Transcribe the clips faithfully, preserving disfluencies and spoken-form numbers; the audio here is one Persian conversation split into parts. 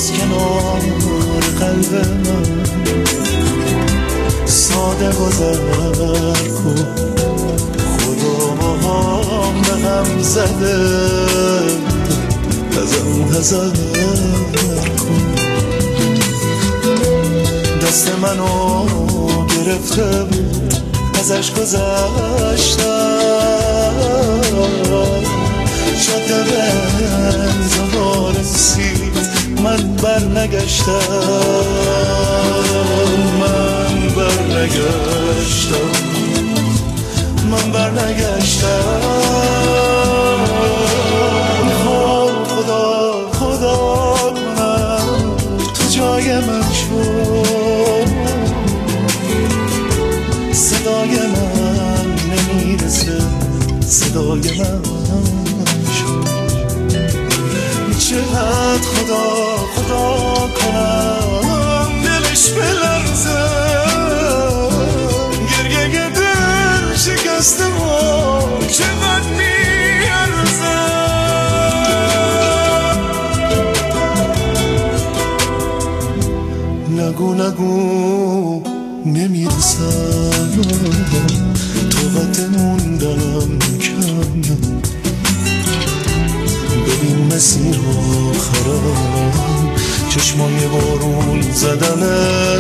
از کنار قلب من ساده گذر کن. خدا ما هم به هم زده ازم حذر کن. دست منو گرفته بود ازش گذشتم، شده بنزا رسید من بر نگشتم، من بر نگشتم، من بر نگشتم. میخوام خدا خدا کنم تو جای من شد، صدای من نمیرسه صدای من شد. چقدر خدا خدا کنم دلش بلرزه، گریه دل شکسته و چقدر میارزه. نگو نگو نمیرسم، طاقت موندم کم. ببین مسیر آخرم چشمای بارون زدنه.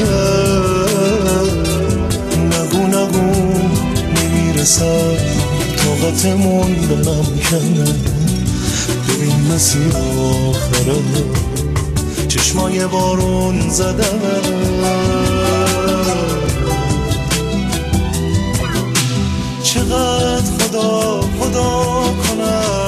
نگو نگو نمیرسم، طاقت موندنم کمه. ببین مسیر آخرم چشمای بارون زدنه. چقدر خدا خدا کنم